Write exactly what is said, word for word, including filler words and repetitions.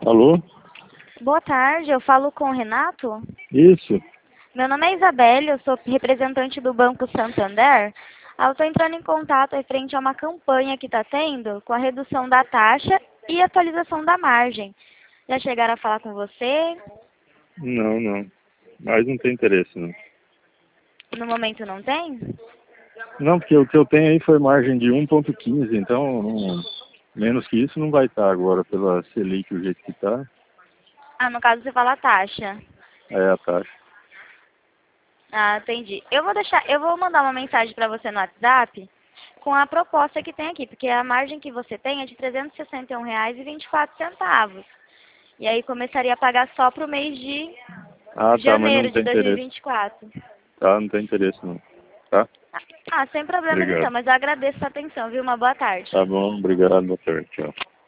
Alô? Boa tarde, eu falo com o Renato. Isso. Meu nome é Isabelle, eu sou representante do Banco Santander. Ah, Eu estou entrando em contato referente a uma campanha que está tendo com a redução da taxa e atualização da margem. Já chegaram a falar com você? Não, não. Mas não tem interesse, não. No momento não tem? Não, porque o que eu tenho aí foi margem de um ponto quinze, então não- menos que isso não vai estar agora pela Selic, o jeito que está, Ah, no caso você fala a taxa. é a taxa. Ah, entendi. Eu vou deixar, eu vou mandar uma mensagem para você no WhatsApp com a proposta que tem aqui, porque a margem que você tem é de trezentos e sessenta e um reais e vinte e quatro centavos. E aí começaria a pagar só para o mês de Ah, tá, mas não janeiro de tem dois mil e interesse. vinte e quatro. Tá, não tem interesse não. Tá? Ah, sem problemas então, Obrigado. mas eu agradeço a atenção, viu? Uma boa tarde. Tá bom, obrigado, boa tarde, tchau.